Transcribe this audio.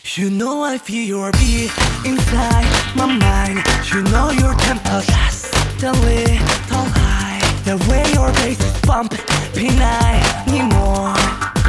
You know I feel your beat inside my mind. You know your tempo just a little high. The way your bass is bumping, I need more.